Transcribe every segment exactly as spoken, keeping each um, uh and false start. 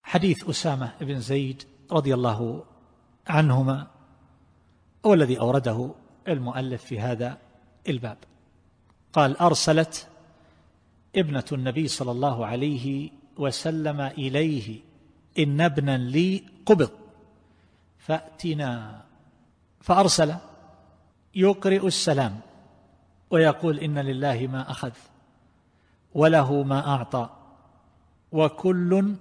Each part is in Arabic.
حديث أسامة بن زيد رضي الله عنهما هو الذي أورده المؤلف في هذا الباب. قال: أرسلت ابنة النبي صلى الله عليه وسلم إليه: إن ابنا لي قبض فأتنا. فأرسل يقرئ السلام ويقول: إن لله ما أخذ وله ما أعطى وكل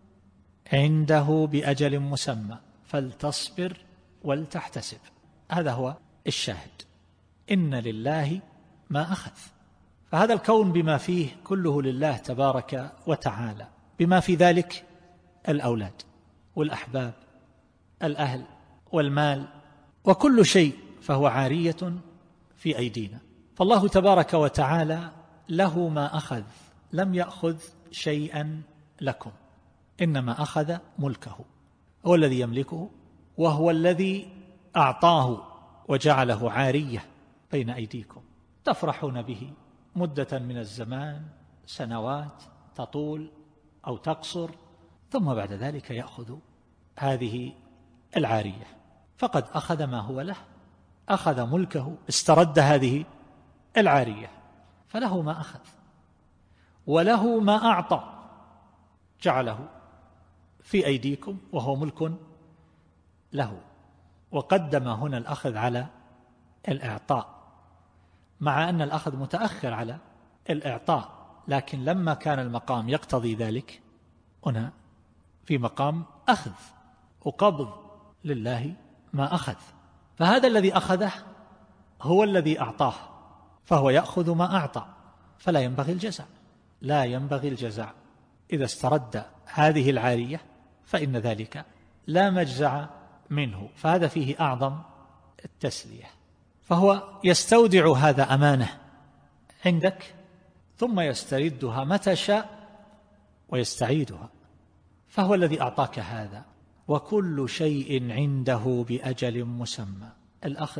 عنده بأجل مسمى فلتصبر ولتحتسب. هذا هو الشاهد، إن لله ما أخذ. فهذا الكون بما فيه كله لله تبارك وتعالى، بما في ذلك الأولاد والأحباب، الأهل والمال، وكل شيء فهو عارية في أيدينا. فالله تبارك وتعالى له ما أخذ، لم يأخذ شيئا لكم، إنما أخذ ملكه، هو الذي يملكه، وهو الذي أعطاه وجعله عارية بين أيديكم تفرحون به مدة من الزمان، سنوات تطول أو تقصر، ثم بعد ذلك يأخذ هذه العارية. فقد أخذ ما هو له، أخذ ملكه، استرد هذه العارية، فله ما أخذ وله ما أعطى، جعله في أيديكم وهو ملك له. وقدم هنا الأخذ على الإعطاء، مع أن الأخذ متأخر على الإعطاء، لكن لما كان المقام يقتضي ذلك هنا في مقام أخذ وقبض، لله ما أخذ. فهذا الذي أخذه هو الذي أعطاه، فهو يأخذ ما أعطى، فلا ينبغي الجزاء، لا ينبغي الجزاء. إذا استرد هذه العارية فإن ذلك لا مجزع منه، فهذا فيه أعظم التسلية. فهو يستودع هذا أمانة عندك ثم يستردها متى شاء ويستعيدها، فهو الذي أعطاك هذا. وكل شيء عنده بأجل مسمى، الأخذ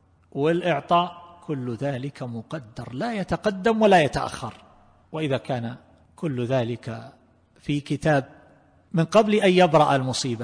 والإعطاء كل ذلك مقدر، لا يتقدم ولا يتأخر. وإذا كان كل ذلك في كتاب من قبل أن يبرأ المصيبة،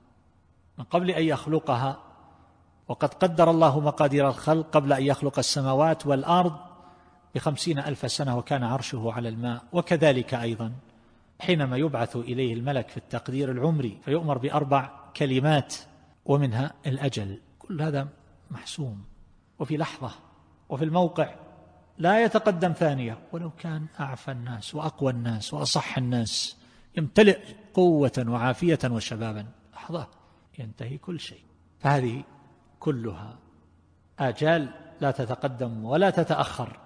من قبل أن يخلقها، وقد قدر الله مقادير الخلق قبل أن يخلق السماوات والأرض بخمسين ألف سنة، وكان عرشه على الماء. وكذلك أيضا حينما يبعث إليه الملك في التقدير العمري فيؤمر بأربع كلمات ومنها الأجل، كل هذا محسوم وفي لحظة وفي الموقع، لا يتقدم ثانية. ولو كان أعفى الناس وأقوى الناس وأصح الناس، يمتلئ قوة وعافية وشبابا، لحظة ينتهي كل شيء. فهذه كلها آجال لا تتقدم ولا تتأخر،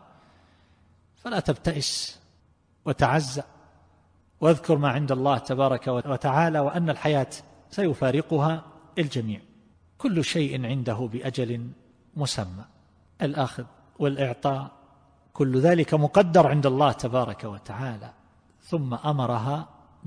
فلا تبتئس وتعزى، واذكر ما عند الله تبارك وتعالى، وأن الحياة سيفارقها الجميع. كل شيء عنده بأجل مسمى، الأخذ والإعطاء كل ذلك مقدر عند الله تبارك وتعالى. ثم أمرها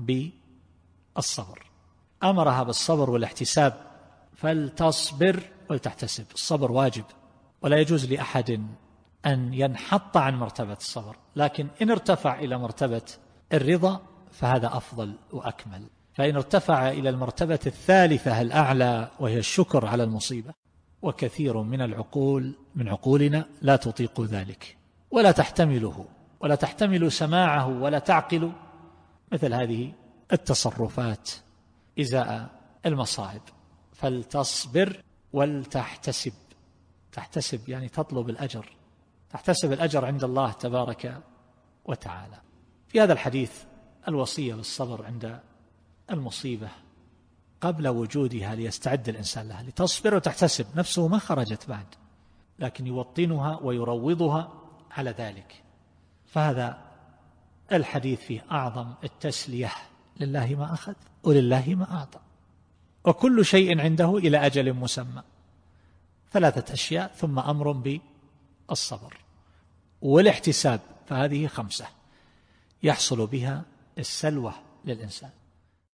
بالصبر، أمرها بالصبر والاحتساب، فلتصبر ولتحتسب. الصبر واجب، ولا يجوز لأحد أن ينحط عن مرتبة الصبر، لكن إن ارتفع إلى مرتبة الرضا فهذا أفضل وأكمل. فإن ارتفع إلى المرتبة الثالثة الأعلى وهي الشكر على المصيبة، وكثير من العقول من عقولنا لا تطيق ذلك ولا تحتمله ولا تحتمل سماعه ولا تعقل مثل هذه التصرفات إزاء المصائب. فلتصبر ولتحتسب، تحتسب يعني تطلب الأجر، تحتسب الأجر عند الله تبارك وتعالى. في هذا الحديث الوصية بالصبر عند المصيبة قبل وجودها ليستعد الإنسان لها، لتصبر وتحتسب. نفسه ما خرجت بعد، لكن يوطنها ويروضها على ذلك. فهذا الحديث فيه أعظم التسلية، لله ما أخذ ولله ما أعطى، وكل شيء عنده إلى أجل مسمى. ثلاثة أشياء، ثم أمر بالصبر والاحتساب، فهذه خمسة يحصل بها السلوة للإنسان.